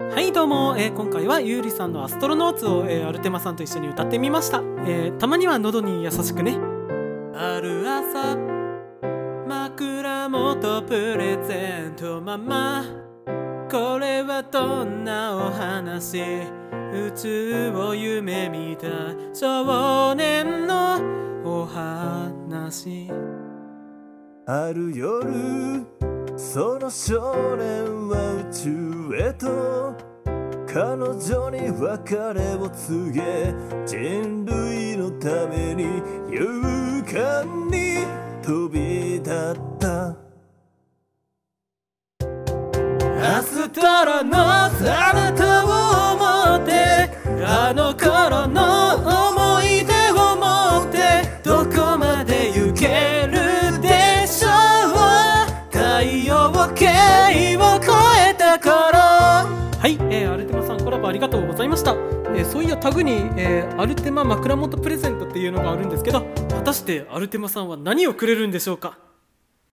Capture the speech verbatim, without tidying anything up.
はいどうも、えー、今回はゆうりさんのアストロノーツを、えー、アルテマさんと一緒に歌ってみました。えー、たまには喉に優しくね。ある朝枕元プレゼントママ、これはどんなお話？宇宙を夢見た少年のお話。 ある夜その少年は宇宙へと彼女に別れを告げ、人類のために勇敢に飛び立った。 アストロノーツあなたを思って、あの頃の思い出を持って、どこまで行けるでしょう。太陽系を越えた頃。はい、えー、アルテマさんコラボありがとうございました。えー、そういやタグに、えー、アルテマ枕元プレゼントっていうのがあるんですけど、果たしてアルテマさんは何をくれるんでしょうか。